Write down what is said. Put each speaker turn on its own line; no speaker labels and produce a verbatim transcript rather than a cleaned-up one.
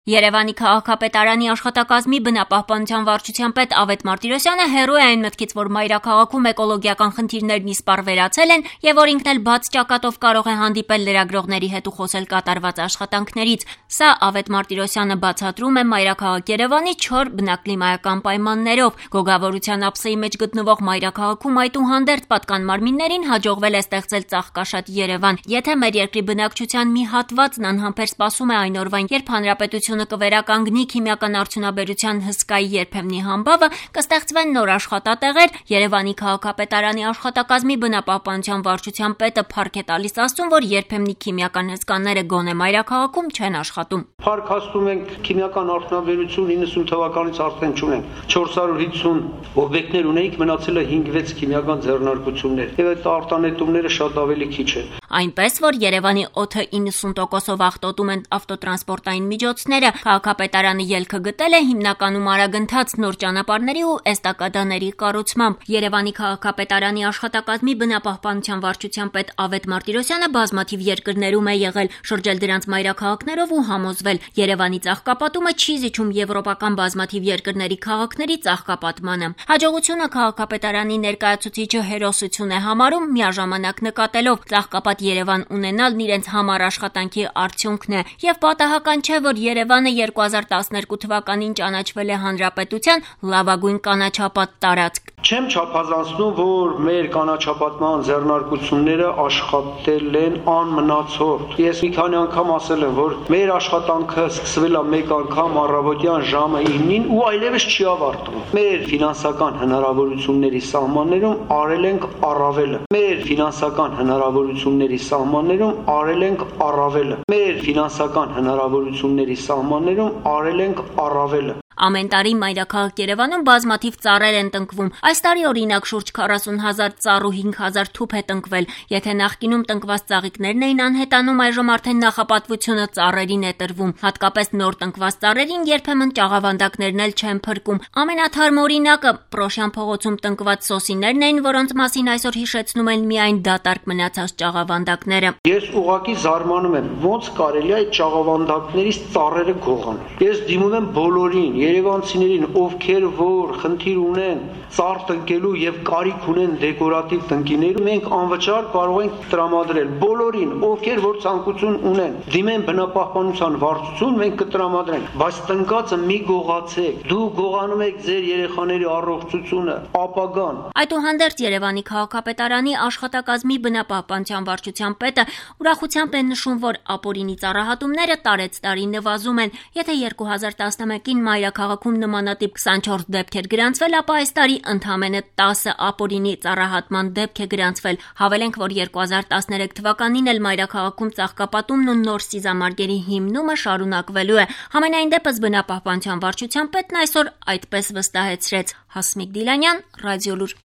Երևանի քաղաքապետարանի աշխատակազմի բնապահպանության վարչության պետ Ավետ Մարտիրոսյանը հեռու է այն մտքից, որ մայրաքաղաքում էկոլոգիական խնդիրներն իսպառ վերացել են և որ ինքն էլ բաց ճակատով կարող է հանդիպել լրագրողների հետ ու խոսել կատարված աշխատանքներից։ Սա Ավետ Մարտիրոսյանը բացատրում է մայրաքաղաք Երևանի չոր բնակլիմայական պայմաններով։ Գոգավորության ափսեի մեջ գտնվող մայրաքաղաքում այդուհանդերձ պատկան մարմիններին հաջողվել է ստեղծել ծաղկաշատ Երևան։ Եթե մեր երկրի բնակչության մի հատվածն անհամբեր սպասում է այն օրվան, երբ հանրապետությունը կվերականգնի քիմիական արդյունաբերության հսկայի երբեմնի համբավը, կստեղծվեն նոր աշխատատեղեր, Երևանի քաղաքապետարանի աշխատակազմի բնապահպանության վարչության պետը փառք է տալիս Աստծուն, որ երբեմնի քիմիական հսկաները գոնե մայրաքաղաքում չեն աշխատում։
Փառք Աստծուն, մենք քիմիական արդյունաբերություն իննսուն թվականից արդեն չունենք։ չորս հարյուր հիսուն օբյեկտներ ունեինք, մնացել է հինգ-վեց քիմիական ձեռնարկություններ, եւ այդ արտանետումները շատ ավելի քիչ են։
Այնպես որ Երևանի օդը իննսուն տոկոսով աղտոտում են ավտոտրանսպորտային միջոցները, քաղաքապետարանը ելքը գտել է հիմնականում արագընթաց նոր ճանապարհների ու էստակադաների կառուցմամբ։ Երևանի քաղաքապետարանի աշխատակազմի բնապահպանության վարչության պետ Ավետ Մարտիրոսյանը բազմաթիվ երկրներում է եղել, շրջել դրանց մայրաքաղաքներով ու համոզվել, Երևանի ծաղկապատումը չի զիջում եվրոպական բազմաթիվ երկրների քաղաքների ծաղկապատմանը։ Հաջողությունը քաղաքապետարանի ներկայացուցիչը հերոսություն է համարում, միաժամանակ նկատելով ծաղկապատ Երևան ունենալն իրենց համառ աշխատանքի արդյունքն է, եւ պատահական չէ, որ Երևանը երկու հազար տասներկու թվականին ճանաչվել է հանրապետության լավագույն կանաչապատ տարածք։
Չեմ չափազանցնում, որ մեր կանաչապատման ձեռնարկությունները աշխատել են անմնացորդ։ Ես մի քանի անգամ ասել եմ, որ մեր աշխատանքը սկսվել է մեկ անգամ առավոտյան ժամը իննին ու այլևս չի ավարտվում։ Մեր ֆինանսական հնարավորությունների սահմաններում արել ենք առավելը։ Մեր ֆինանսական հնարավորությունների սահմաններում արել ենք առավելը։ Մեր ֆինանսական հնարավորությունների սահմաններում արել ենք առավելը։
Ամեն տարի մայրաքաղաք Երևանում բազմաթիվ ծառեր են տնկվում։ Այս տարի օրինակ շուրջ քառասուն հազար ծառ ու հինգ հազար թուփ է տնկվել։ Եթե նախկինում տնկված ծաղիկներն էին անհետանում, այժմ արդեն նախապատվությունը ծառերին է տրվում։ Հատկապես նոր տնկված ծառերին երբեմն ճաղավանդակներն էլ չեն փրկում։ Ամենաթարմ օրինակը Պրոշյան փողոցում տնկված սոսիներն էին, որոնց մասին այսօր հիշեցնում են միայն դատարկ մնացած ճաղավանդակները։
Ես ուղղակի զարմանում եմ, ոնց կարելի է այդ ճաղավանդակներից ծառերը գողանալ։ Ես դիմում եմ բոլորին, երևանցիներին, ովքեր որ խնդիր ունեն ծառ տնկելու եւ կարիք ունեն դեկորատիվ տնկիներ, մենք անվճար կարող ենք տրամադրել բոլորին, ովքեր որ ցանկություն ունեն, դիմեն բնապահպանության վարչություն, մենք կտրամադրենք, բայց տնկածը մի գողացեք, դու գողանում եք ձեր երեխաների առողջությունը, ապագան։
Այդուհանդերձ Երևանի քաղաքապետարանի աշխատակազմի բնապահպանության վարչության պետը ուրախությամբ է նշում, որ ապօրինի ծառահատումները տարեցտարի նվազում են։ Եթե երկու հազար տասնմեկին մայրաքաղաքում նմանատիպ քսանչորս դեպք էր գրանցվել, ապա այս տարի ընդամենը տասը ապօրինի ծառահատման դեպք է գրանցվել։ Հավելենք, որ երկու հազար տասներեք թվականին էլ մայրաքաղաքում ծաղկապատումն ու նոր սիզամարգերի հիմնումը շարունակվելու է։ Համենայն դեպս բնապահպանության վարչության պետն այսօր այդպես վստահեցրեց։ Հասմիկ Դիլանյան, Ռադիոլուր։